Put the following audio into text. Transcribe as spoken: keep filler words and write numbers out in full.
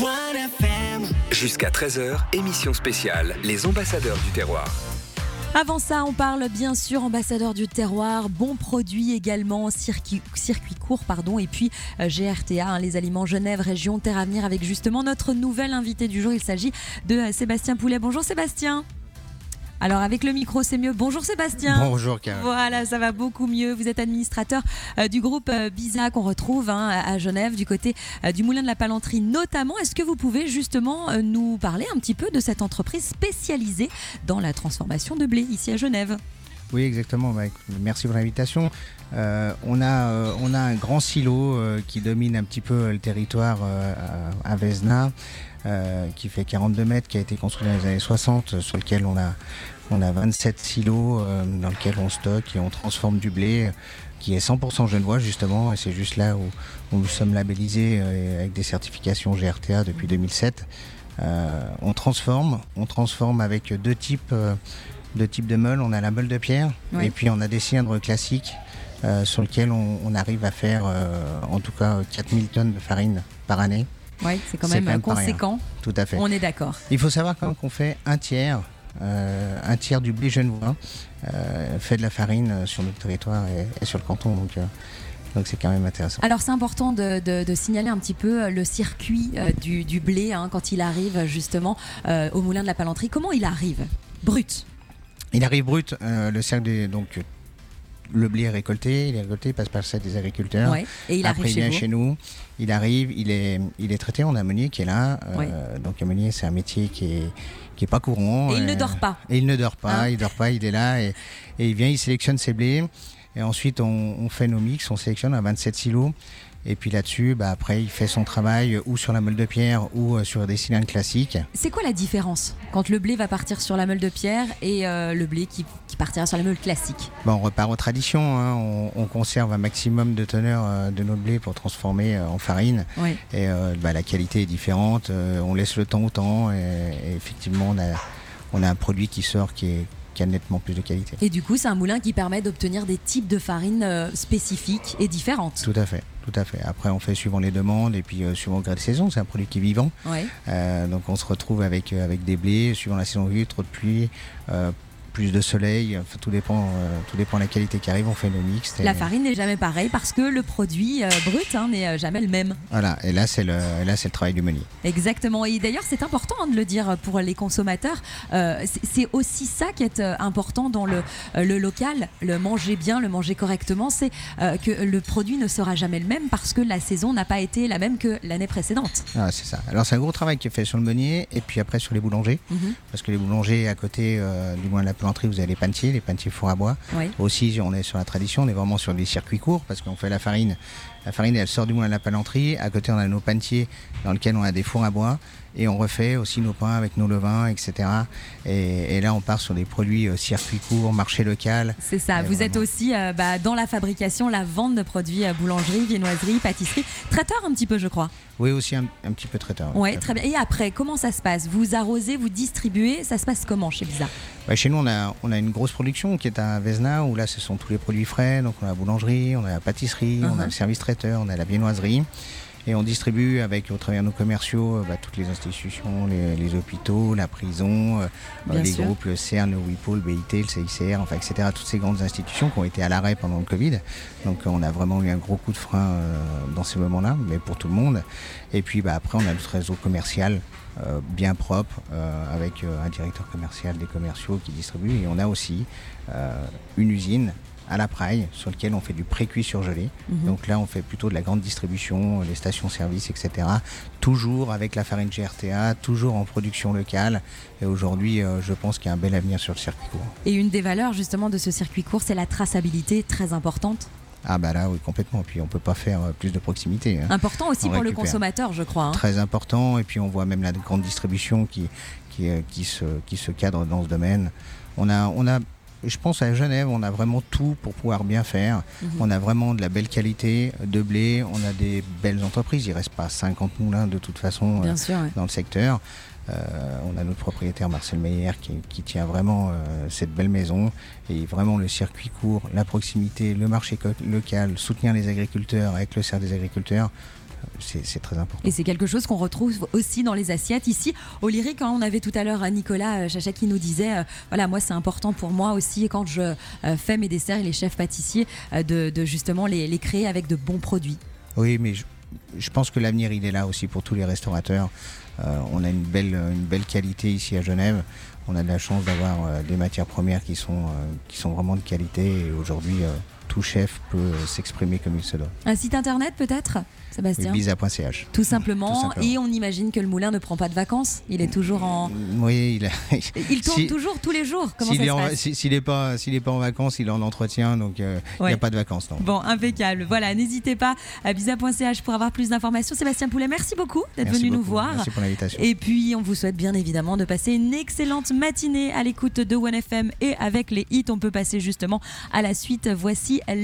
Jusqu'à treize heures, émission spéciale, les ambassadeurs du terroir. Avant ça, on parle bien sûr ambassadeur du terroir, bons produits également, circuit, circuit court pardon, et puis euh, G R T A, hein, les aliments Genève, région Terre Avenir, avec justement notre nouvel invité du jour. Il s'agit de euh, Sébastien Poulet. Bonjour Sébastien. Alors avec le micro c'est mieux. Bonjour Sébastien. Bonjour Karine. Voilà, ça va beaucoup mieux. Vous êtes administrateur euh, du groupe euh, Bisa qu'on retrouve hein, à Genève, du côté euh, du Moulin de la Palanterie notamment. Est-ce que vous pouvez justement euh, nous parler un petit peu de cette entreprise spécialisée dans la transformation de blé ici à Genève ? Oui, exactement. Merci pour l'invitation. Euh, on, a, euh, on a un grand silo euh, qui domine un petit peu le territoire euh, à Vesna, euh, qui fait quarante-deux mètres, qui a été construit dans les années soixante, sur lequel on a, on a vingt-sept silos euh, dans lesquels on stocke et on transforme du blé qui est cent pour cent genevois justement, et c'est juste là où, où nous sommes labellisés euh, avec des certifications G R T A depuis deux mille sept. Euh, on transforme, on transforme avec deux types euh, de type de meule. On a la meule de pierre, oui. Et puis on a des cylindres classiques euh, sur lesquels on, on arrive à faire euh, en tout cas quatre mille tonnes de farine par année. Oui, c'est quand, c'est même quand même conséquent. Tout à fait. On est d'accord. Il faut savoir quand même qu'on fait un tiers, euh, un tiers du blé genevois euh, fait de la farine sur notre territoire et, et sur le canton. Donc, euh, Donc c'est quand même intéressant. Alors c'est important de, de, de signaler un petit peu le circuit euh, du, du blé hein, quand il arrive justement euh, au Moulin de la Palanterie. Comment il arrive ? Brut ? Il arrive brut, euh, le cercle des, donc le blé est récolté, il est récolté, il passe par le cercle des agriculteurs. Ouais, et il Après arrive il vient chez, chez nous, il arrive, il est, il est traité en ammonier qui est là. Euh, ouais. Donc ammonier c'est un métier qui est, qui est pas courant. Et, et il euh, ne dort pas. Et il ne dort pas, hein il dort pas, il est là et, et il vient, il sélectionne ses blés. Et ensuite on, on fait nos mix, on sélectionne à vingt-sept silos. Et puis là-dessus, bah après, il fait son travail ou sur la meule de pierre ou sur des cylindres classiques. C'est quoi la différence quand le blé va partir sur la meule de pierre et euh, le blé qui, qui partira sur la meule classique ? Bon, on repart aux traditions. Hein. On, on conserve un maximum de teneur euh, de notre blé pour transformer euh, en farine. Oui. Et euh, bah, la qualité est différente. Euh, on laisse le temps au temps. Et, et effectivement, on a, on a un produit qui sort qui est qui a nettement plus de qualité. Et du coup, c'est un moulin qui permet d'obtenir des types de farines euh, spécifiques et différentes. Tout à fait, tout à fait. Après, on fait suivant les demandes et puis euh, suivant le gré de saison. C'est un produit qui est vivant. Ouais. Euh, donc, on se retrouve avec, euh, avec des blés, suivant la saison vue, trop de pluie, euh, plus de soleil. Enfin, tout dépend, euh, tout dépend de la qualité qui arrive. On fait nos mix. La farine n'est jamais pareille parce que le produit euh, brut hein, n'est jamais le même. Voilà, et là, c'est le, là, c'est le travail du meunier. Exactement. Et d'ailleurs, c'est important hein, de le dire pour les consommateurs. Euh, c'est, c'est aussi ça qui est euh, important dans le, euh, le local, le manger bien, le manger correctement. C'est euh, que le produit ne sera jamais le même parce que la saison n'a pas été la même que l'année précédente. Ah, c'est ça. Alors, c'est un gros travail qui est fait sur le meunier et puis après sur les boulangers. Mm-hmm. Parce que les boulangers, à côté euh, du Moulin de la Palanterie, vous avez les panetiers, les panetiers four à bois. Oui. Aussi, on est sur la tradition, on est vraiment sur des circuits courts parce qu'on fait la farine. La farine, elle sort du Moulin de la Palanterie. À côté, on a nos panetiers dans lesquels on a des fours à bois. Et on refait aussi nos pains avec nos levains, et cetera. Et, et là, on part sur des produits euh, circuits courts, marché local. C'est ça. Vous vraiment... êtes aussi euh, bah, dans la fabrication, la vente de produits euh, boulangerie, viennoiserie, pâtisserie. Traiteur un petit peu, je crois. Oui, aussi un, un petit peu traiteur. Oui, ouais, très bien. Et après, comment ça se passe ? Vous arrosez, vous distribuez, ça se passe comment chez Bisa ? Ouais, chez nous, on a, on a une grosse production qui est à Vesna, où là, ce sont tous les produits frais. Donc, on a la boulangerie, on a la pâtisserie, uh-huh. on a le service traiteur, on a la viennoiserie. Et on distribue avec, au travers de nos commerciaux, bah, toutes les institutions, les, les hôpitaux, la prison, euh, les sûr. groupes, le C E R N, le WIPO, le B I T, le C I C R, enfin, et cetera. Toutes ces grandes institutions qui ont été à l'arrêt pendant le Covid. Donc on a vraiment eu un gros coup de frein euh, dans ces moments-là, mais pour tout le monde. Et puis bah, après, on a notre réseau commercial euh, bien propre, euh, avec euh, un directeur commercial des commerciaux qui distribue. Et on a aussi euh, une usine à la Praille, sur lequel on fait du pré-cuit surgelé. Mmh. Donc là, on fait plutôt de la grande distribution, les stations-service, et cetera. Toujours avec la farine G R T A, toujours en production locale. Et aujourd'hui, euh, je pense qu'il y a un bel avenir sur le circuit court. Et une des valeurs justement de ce circuit court, c'est la traçabilité très importante. Ah bah là, oui, complètement. Et puis on ne peut pas faire plus de proximité. Hein. Important aussi on pour récupère. Le consommateur, je crois. Hein. Très important. Et puis on voit même la grande distribution qui, qui, qui, se, qui se cadre dans ce domaine. On a... On a Je pense à Genève, on a vraiment tout pour pouvoir bien faire. Mmh. On a vraiment de la belle qualité de blé, on a des belles entreprises. Il ne reste pas cinquante moulins de toute façon euh, sûr, ouais. dans le secteur. Euh, on a notre propriétaire Marcel Meyer qui, qui tient vraiment euh, cette belle maison. Et vraiment le circuit court, la proximité, le marché co- local, soutenir les agriculteurs avec le cercle des agriculteurs. c'est, c'est très important. Et c'est quelque chose qu'on retrouve aussi dans les assiettes. Ici, au Lyrique, hein, on avait tout à l'heure Nicolas Chacha qui nous disait, euh, voilà, moi c'est important pour moi aussi quand je euh, fais mes desserts et les chefs pâtissiers, euh, de, de justement les, les créer avec de bons produits. Oui, mais je, je pense que l'avenir il est là aussi pour tous les restaurateurs. Euh, on a une belle, une belle qualité ici à Genève. On a de la chance d'avoir euh, des matières premières qui sont, euh, qui sont vraiment de qualité et aujourd'hui euh, tout chef peut s'exprimer comme il se doit. Un site internet peut-être, Sébastien ? Ibiza point c h. Tout simplement. Tout simplement. Et on imagine que le moulin ne prend pas de vacances. Il est toujours en. Oui, il, a... il tourne si... toujours tous les jours. Comment s'il ça est se en... passe ? S'il n'est pas, s'il est pas en vacances, il est en entretien, donc euh, il ouais. n'y a pas de vacances. Non. Bon, impeccable. Voilà, n'hésitez pas à ibiza point c h pour avoir plus d'informations. Sébastien Poulet, merci beaucoup d'être merci venu beaucoup. nous voir. Merci pour l'invitation. Et puis, on vous souhaite bien évidemment de passer une excellente matinée à l'écoute de One F M et avec les hits. On peut passer justement à la suite. Voici